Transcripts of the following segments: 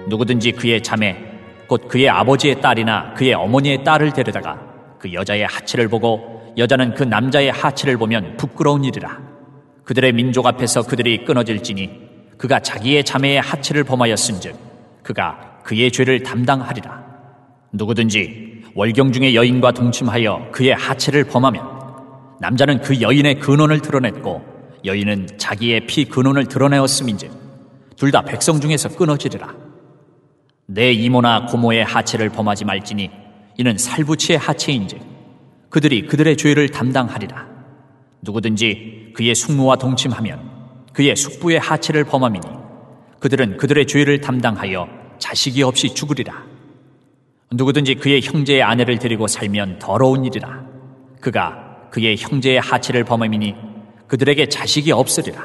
누구든지 그의 자매 곧 그의 아버지의 딸이나 그의 어머니의 딸을 데려다가 그 여자의 하체를 보고 여자는 그 남자의 하체를 보면 부끄러운 일이라. 그들의 민족 앞에서 그들이 끊어질지니 그가 자기의 자매의 하체를 범하였은즉 그가 그의 죄를 담당하리라. 누구든지 월경 중의 여인과 동침하여 그의 하체를 범하면 남자는 그 여인의 근원을 드러냈고 여인은 자기의 피 근원을 드러내었음인즉 둘 다 백성 중에서 끊어지리라. 내 이모나 고모의 하체를 범하지 말지니 이는 살부치의 하체인즉 그들이 그들의 죄를 담당하리라. 누구든지 그의 숙모와 동침하면 그의 숙부의 하체를 범함이니 그들은 그들의 죄를 담당하여 자식이 없이 죽으리라. 누구든지 그의 형제의 아내를 데리고 살면 더러운 일이라. 그가 그의 형제의 하체를 범함이니 그들에게 자식이 없으리라.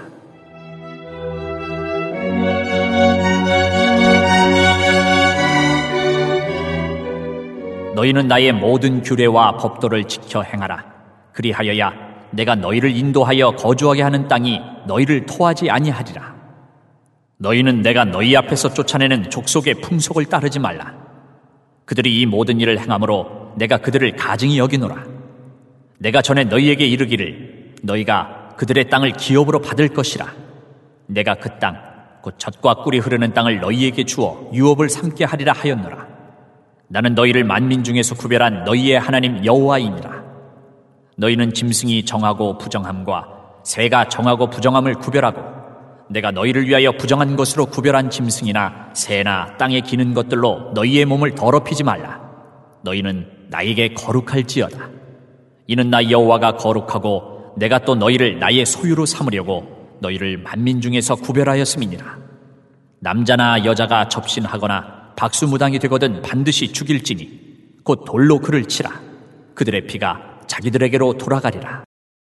너희는 나의 모든 규례와 법도를 지켜 행하라. 그리하여야 내가 너희를 인도하여 거주하게 하는 땅이 너희를 토하지 아니하리라. 너희는 내가 너희 앞에서 쫓아내는 족속의 풍속을 따르지 말라. 그들이 이 모든 일을 행함으로 내가 그들을 가증히 여기노라. 내가 전에 너희에게 이르기를 너희가 그들의 땅을 기업으로 받을 것이라. 내가 그 땅 곧 젖과 꿀이 흐르는 땅을 너희에게 주어 유업을 삼게 하리라 하였노라. 나는 너희를 만민 중에서 구별한 너희의 하나님 여호와이니라. 너희는 짐승이 정하고 부정함과 새가 정하고 부정함을 구별하고 내가 너희를 위하여 부정한 것으로 구별한 짐승이나 새나 땅에 기는 것들로 너희의 몸을 더럽히지 말라. 너희는 나에게 거룩할지어다. 이는 나 여호와가 거룩하고 내가 또 너희를 나의 소유로 삼으려고 너희를 만민 중에서 구별하였음이니라. 남자나 여자가 접신하거나 박수무당이 되거든 반드시 죽일지니 곧 돌로 그를 치라. 그들의 피가 자기들에게로 돌아가리라.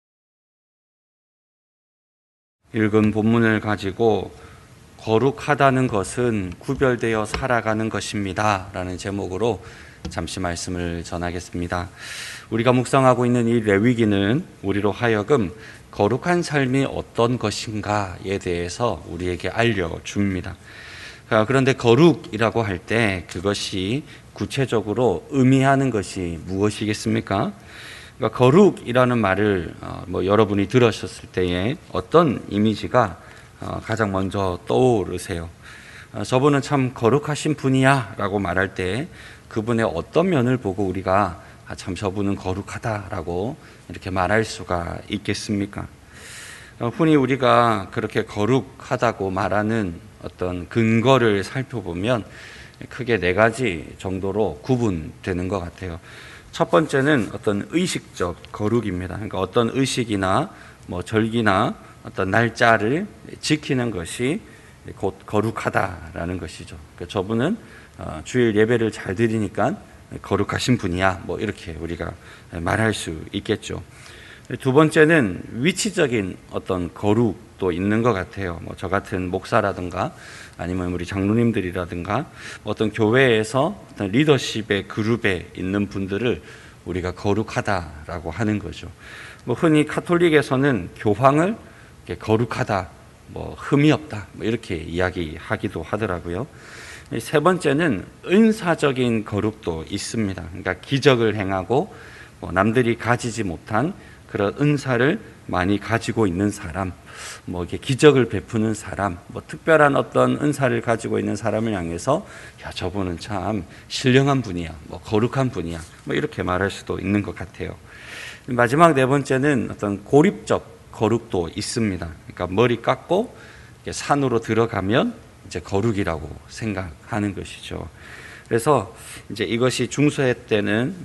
읽은 본문을 가지고 거룩하다는 것은 구별되어 살아가는 것입니다 라는 제목으로 잠시 말씀을 전하겠습니다. 우리가 묵상하고 있는 이 레위기는 우리로 하여금 거룩한 삶이 어떤 것인가에 대해서 우리에게 알려줍니다. 그런데 거룩이라고 할 때 그것이 구체적으로 의미하는 것이 무엇이겠습니까? 그러니까 거룩이라는 말을 여러분이 들으셨을 때에 어떤 이미지가 가장 먼저 떠오르세요? 저분은 참 거룩하신 분이야 라고 말할 때 그분의 어떤 면을 보고 우리가 참 저분은 거룩하다라고 이렇게 말할 수가 있겠습니까? 흔히 우리가 그렇게 거룩하다고 말하는 어떤 근거를 살펴보면 크게 4가지 정도로 구분되는 것 같아요. 첫 번째는 어떤 의식적 거룩입니다. 그러니까 어떤 의식이나 절기나 어떤 날짜를 지키는 것이 곧 거룩하다라는 것이죠. 그러니까 저분은 주일 예배를 잘 드리니까 거룩하신 분이야. 이렇게 우리가 말할 수 있겠죠. 두 번째는 위치적인 어떤 거룩도 있는 것 같아요. 저 같은 목사라든가 아니면 우리 장로님들이라든가 어떤 교회에서 어떤 리더십의 그룹에 있는 분들을 우리가 거룩하다라고 하는 거죠. 흔히 카톨릭에서는 교황을 거룩하다, 흠이 없다, 이렇게 이야기하기도 하더라고요. 세 번째는 은사적인 거룩도 있습니다. 그러니까 기적을 행하고 남들이 가지지 못한 그런 은사를 많이 가지고 있는 사람, 이렇게 기적을 베푸는 사람, 특별한 어떤 은사를 가지고 있는 사람을 향해서 야, 저분은 참 신령한 분이야, 거룩한 분이야, 이렇게 말할 수도 있는 것 같아요. 마지막 4번째는 어떤 고립적 거룩도 있습니다. 그러니까 머리 깎고 산으로 들어가면 이제 거룩이라고 생각하는 것이죠. 그래서 이제 이것이 중세 때는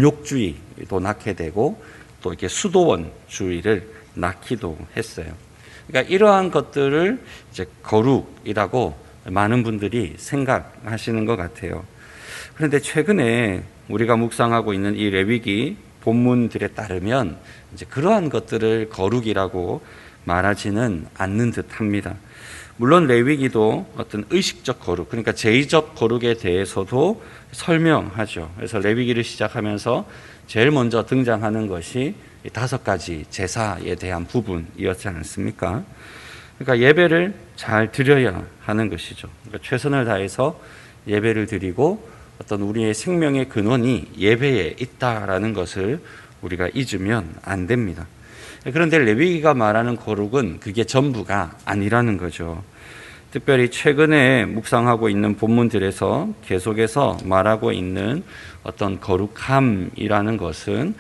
금욕주의도 낳게 되고 또 이렇게 수도원주의를 낳기도 했어요. 그러니까 이러한 것들을 이제 거룩이라고 많은 분들이 생각하시는 것 같아요. 그런데 최근에 우리가 묵상하고 있는 이 레위기 본문들에 따르면 이제 그러한 것들을 거룩이라고 말하지는 않는 듯합니다. 물론 레위기도 어떤 의식적 거룩, 그러니까 제의적 거룩에 대해서도 설명하죠. 그래서 레위기를 시작하면서 제일 먼저 등장하는 것이 5가지 제사에 대한 부분이었지 않습니까? 그러니까 예배를 잘 드려야 하는 것이죠. 그러니까 최선을 다해서 예배를 드리고 어떤 우리의 생명의 근원이 예배에 있다라는 것을 우리가 잊으면 안 됩니다. 그런데 레위기가 말하는 거룩은 그게 전부가 아니라는 거죠. 특별히 최근에 묵상하고 있는 본문들에서 계속해서 말하고 있는 어떤 거룩함이라는 것은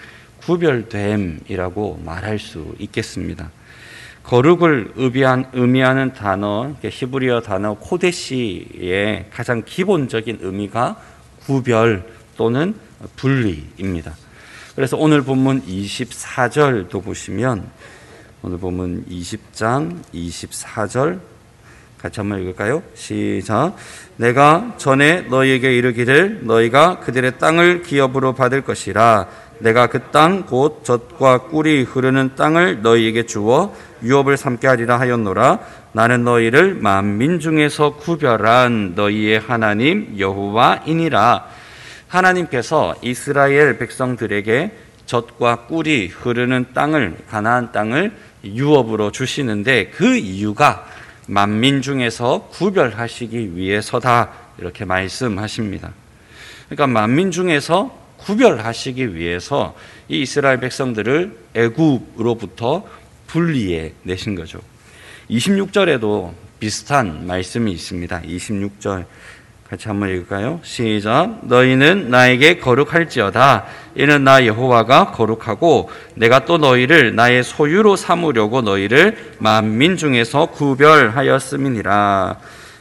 구별됨이라고 말할 수 있겠습니다. 거룩을 의미하는 단어, 히브리어 단어 코데시의 가장 기본적인 의미가 구별 또는 분리입니다. 그래서 오늘 본문 24절도 보시면 오늘 본문 20장 24절 같이 한번 읽을까요? 시작. 내가 전에 너희에게 이르기를 너희가 그들의 땅을 기업으로 받을 것이라. 내가 그 땅 곧 젖과 꿀이 흐르는 땅을 너희에게 주어 유업을 삼게 하리라 하였노라. 나는 너희를 만민 중에서 구별한 너희의 하나님 여호와이니라. 하나님께서 이스라엘 백성들에게 젖과 꿀이 흐르는 땅을, 가나안 땅을 유업으로 주시는데 그 이유가 만민 중에서 구별하시기 위해서다, 이렇게 말씀하십니다. 그러니까 만민 중에서 구별하시기 위해서 이 이스라엘 백성들을 애굽으로부터 분리해 내신 거죠. 26절에도 비슷한 말씀이 있습니다. 26절 같이 한번 읽을까요? 시작. 너희는 나에게 거룩할지어다. 이는 나 여호와가 거룩하고 내가 또 너희를 나의 소유로 삼으려고 너희를 만민 중에서 구별하였음이니라.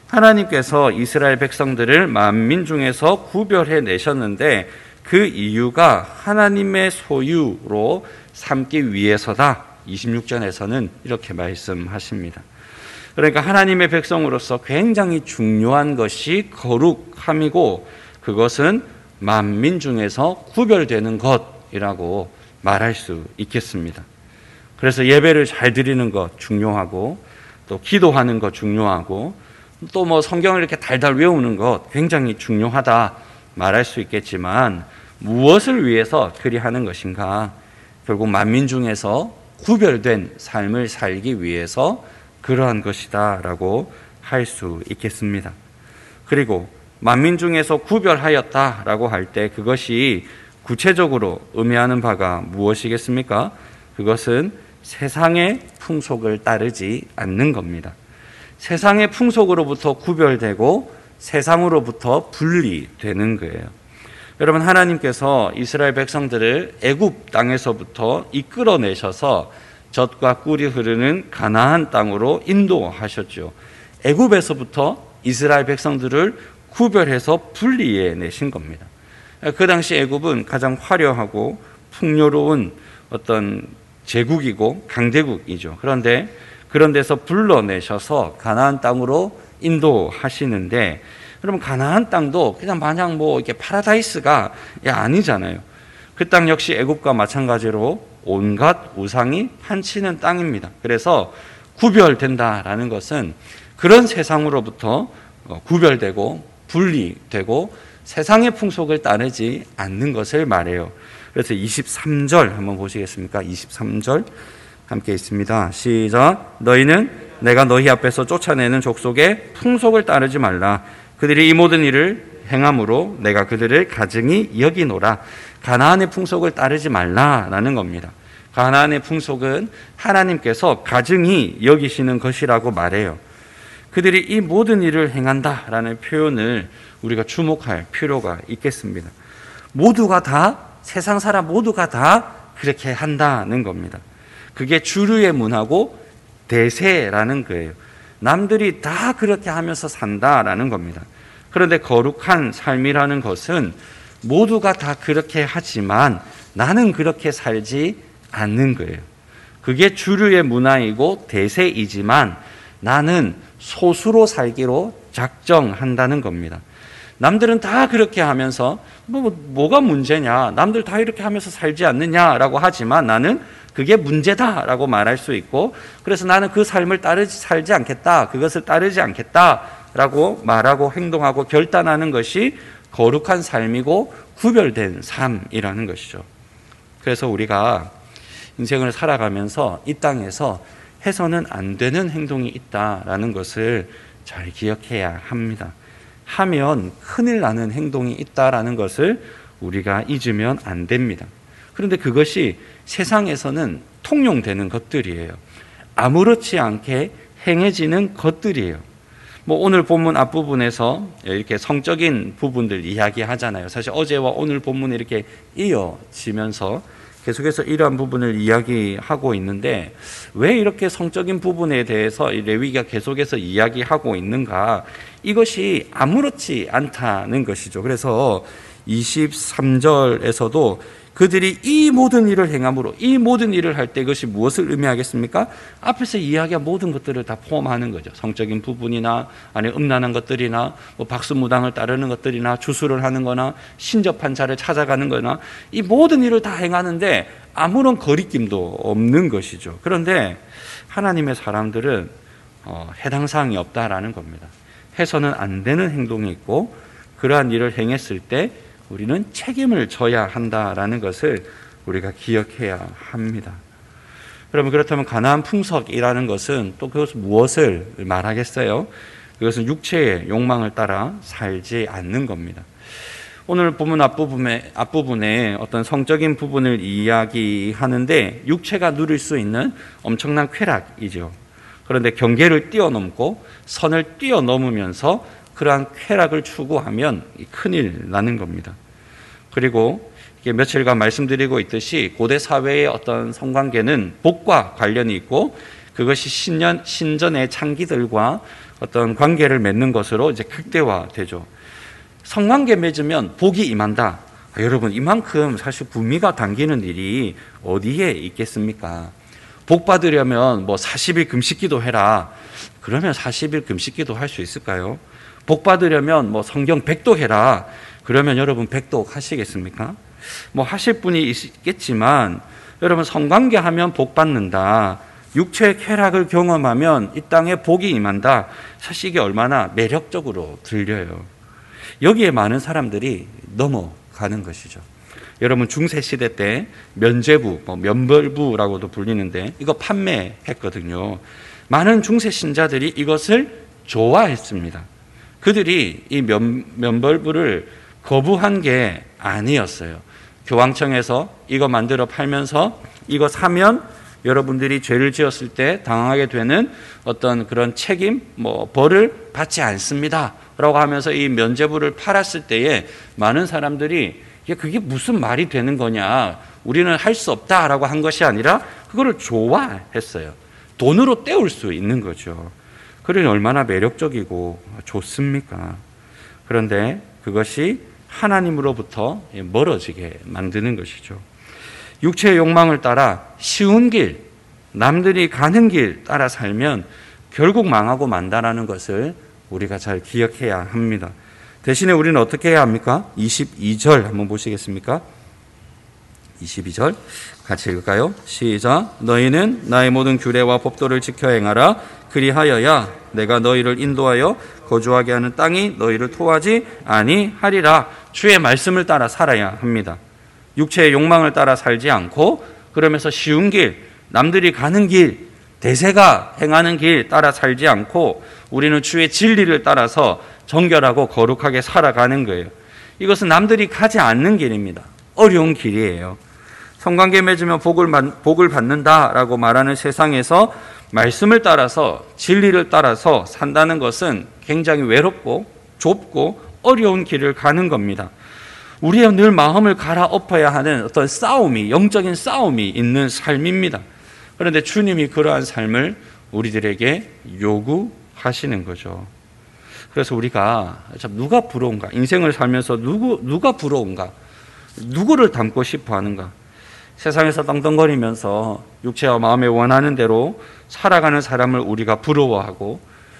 하나님께서 이스라엘 백성들을 만민 중에서 구별해 내셨는데 그 이유가 하나님의 소유로 삼기 위해서다. 26절에서는 이렇게 말씀하십니다. 그러니까 하나님의 백성으로서 굉장히 중요한 것이 거룩함이고 그것은 만민 중에서 구별되는 것이라고 말할 수 있겠습니다. 그래서 예배를 잘 드리는 것 중요하고 또 기도하는 것 중요하고 또 뭐 성경을 이렇게 달달 외우는 것 굉장히 중요하다 말할 수 있겠지만 무엇을 위해서 그리 하는 것인가? 결국 만민 중에서 구별된 삶을 살기 위해서 그러한 것이다 라고 할 수 있겠습니다. 그리고 만민 중에서 구별하였다라고 할 때 그것이 구체적으로 의미하는 바가 무엇이겠습니까? 그것은 세상의 풍속을 따르지 않는 겁니다. 세상의 풍속으로부터 구별되고 세상으로부터 분리되는 거예요. 여러분, 하나님께서 이스라엘 백성들을 애굽 땅에서부터 이끌어내셔서 젖과 꿀이 흐르는 가나안 땅으로 인도하셨죠. 애굽에서부터 이스라엘 백성들을 구별해서 분리해 내신 겁니다. 그 당시 애굽은 가장 화려하고 풍요로운 어떤 제국이고 강대국이죠. 그런데 그런 데서 불러내셔서 가나안 땅으로 인도하시는데 여러분, 가나안 땅도 그냥 마냥 뭐 이렇게 파라다이스가 아니잖아요. 그 땅 역시 애굽과 마찬가지로 온갖 우상이 판치는 땅입니다. 그래서 구별된다라는 것은 그런 세상으로부터 구별되고 분리되고 세상의 풍속을 따르지 않는 것을 말해요. 그래서 23절 한번 보시겠습니까? 23절 함께 있습니다. 시작. 너희는 내가 너희 앞에서 쫓아내는 족속의 풍속을 따르지 말라. 그들이 이 모든 일을 행함으로 내가 그들을 가증히 여기노라. 가나안의 풍속을 따르지 말라라는 겁니다. 가나안의 풍속은 하나님께서 가증히 여기시는 것이라고 말해요. 그들이 이 모든 일을 행한다라는 표현을 우리가 주목할 필요가 있겠습니다. 모두가 다, 세상 사람 모두가 다 그렇게 한다는 겁니다. 그게 주류의 문화고 대세라는 거예요. 남들이 다 그렇게 하면서 산다라는 겁니다. 그런데 거룩한 삶이라는 것은 모두가 다 그렇게 하지만 나는 그렇게 살지 않는 거예요. 그게 주류의 문화이고 대세이지만 나는 소수로 살기로 작정한다는 겁니다. 남들은 다 그렇게 하면서 뭐가 문제냐, 남들 다 이렇게 하면서 살지 않느냐라고 하지만 나는 그게 문제다라고 말할 수 있고, 그래서 나는 그 삶을 살지 않겠다, 그것을 따르지 않겠다라고 말하고 행동하고 결단하는 것이 거룩한 삶이고 구별된 삶이라는 것이죠. 그래서 우리가 인생을 살아가면서 이 땅에서 해서는 안 되는 행동이 있다라는 것을 잘 기억해야 합니다. 하면 큰일 나는 행동이 있다라는 것을 우리가 잊으면 안 됩니다. 그런데 그것이 세상에서는 통용되는 것들이에요. 아무렇지 않게 행해지는 것들이에요. 오늘 본문 앞부분에서 이렇게 성적인 부분들 이야기하잖아요. 사실 어제와 오늘 본문이 이렇게 이어지면서 계속해서 이러한 부분을 이야기하고 있는데, 왜 이렇게 성적인 부분에 대해서 레위기가 계속해서 이야기하고 있는가? 이것이 아무렇지 않다는 것이죠. 그래서 23절에서도 그들이 이 모든 일을 행함으로, 이 모든 일을 할 때 그것이 무엇을 의미하겠습니까? 앞에서 이야기한 모든 것들을 다 포함하는 거죠. 성적인 부분이나, 아니 음란한 것들이나, 박수무당을 따르는 것들이나, 주술을 하는 거나, 신접한 자를 찾아가는 거나, 이 모든 일을 다 행하는데 아무런 거리낌도 없는 것이죠. 그런데 하나님의 사람들은 해당 사항이 없다라는 겁니다. 해서는 안 되는 행동이 있고, 그러한 일을 행했을 때 우리는 책임을 져야 한다라는 것을 우리가 기억해야 합니다. 여러분, 그렇다면 가나안 풍속이라는 것은 또 그것은 무엇을 말하겠어요? 그것은 육체의 욕망을 따라 살지 않는 겁니다. 오늘 본문 앞부분에 어떤 성적인 부분을 이야기하는데, 육체가 누릴 수 있는 엄청난 쾌락이죠. 그런데 경계를 뛰어넘고 선을 뛰어넘으면서 그러한 쾌락을 추구하면 큰일 나는 겁니다. 그리고 며칠간 말씀드리고 있듯이 고대 사회의 어떤 성관계는 복과 관련이 있고, 그것이 신전의 창기들과 어떤 관계를 맺는 것으로 이제 극대화되죠. 성관계 맺으면 복이 임한다. 여러분, 이만큼 사실 구미가 당기는 일이 어디에 있겠습니까? 복 받으려면 40일 금식기도 해라. 그러면 40일 금식기도 할 수 있을까요? 복 받으려면 성경 100도 해라. 그러면 여러분 100도 하시겠습니까? 하실 분이 있겠지만, 여러분 성관계 하면 복 받는다. 육체의 쾌락을 경험하면 이 땅에 복이 임한다. 사실 이게 얼마나 매력적으로 들려요. 여기에 많은 사람들이 넘어가는 것이죠. 여러분 중세시대 때 면죄부, 면벌부라고도 불리는데 이거 판매했거든요. 많은 중세 신자들이 이것을 좋아했습니다. 그들이 이 면벌부를 거부한 게 아니었어요. 교황청에서 이거 만들어 팔면서 이거 사면 여러분들이 죄를 지었을 때 당하게 되는 어떤 그런 책임, 벌을 받지 않습니다 라고 하면서 이 면죄부를 팔았을 때에 많은 사람들이 그게 무슨 말이 되는 거냐, 우리는 할 수 없다라고 한 것이 아니라 그거를 좋아했어요. 돈으로 때울 수 있는 거죠. 그러니 얼마나 매력적이고 좋습니까? 그런데 그것이 하나님으로부터 멀어지게 만드는 것이죠. 육체의 욕망을 따라 쉬운 길, 남들이 가는 길 따라 살면 결국 망하고 만다라는 것을 우리가 잘 기억해야 합니다. 대신에 우리는 어떻게 해야 합니까? 22절 한번 보시겠습니까? 22절 같이 읽을까요? 시작. 너희는 나의 모든 규례와 법도를 지켜 행하라. 그리하여야 내가 너희를 인도하여 거주하게 하는 땅이 너희를 토하지 아니하리라. 주의 말씀을 따라 살아야 합니다. 육체의 욕망을 따라 살지 않고, 그러면서 쉬운 길, 남들이 가는 길, 대세가 행하는 길 따라 살지 않고 우리는 주의 진리를 따라서 정결하고 거룩하게 살아가는 거예요. 이것은 남들이 가지 않는 길입니다. 어려운 길이에요. 성관계 맺으면 복을 받는다라고 말하는 세상에서 말씀을 따라서, 진리를 따라서 산다는 것은 굉장히 외롭고 좁고 어려운 길을 가는 겁니다. 우리의 늘 마음을 갈아엎어야 하는 어떤 싸움이, 영적인 싸움이 있는 삶입니다. 그런데 주님이 그러한 삶을 우리들에게 요구하시는 거죠. 그래서 우리가 참 누가 부러운가? 인생을 살면서 누가 부러운가? 누구를 닮고 싶어 하는가? 세상에서 떵떵거리면서 육체와 마음에 원하는 대로 살아가는 사람을 우리가 부러워하고,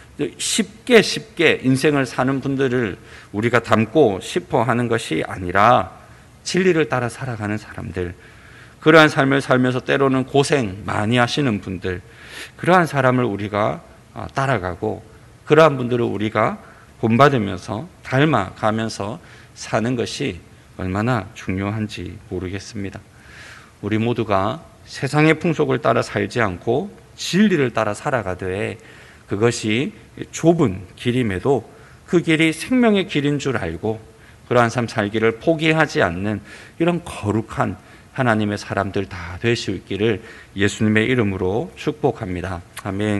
쉽게 인생을 사는 분들을 우리가 닮고 싶어 하는 것이 아니라 진리를 따라 살아가는 사람들, 그러한 삶을 살면서 때로는 고생 많이 하시는 분들, 그러한 사람을 우리가 따라가고, 그러한 분들을 우리가 본받으면서 닮아가면서 사는 것이 얼마나 중요한지 모르겠습니다. 우리 모두가 세상의 풍속을 따라 살지 않고 진리를 따라 살아가되 그것이 좁은 길임에도 그 길이 생명의 길인 줄 알고 그러한 삶 살기를 포기하지 않는 이런 거룩한 하나님의 사람들 다 될 수 있기를 예수님의 이름으로 축복합니다. 아멘.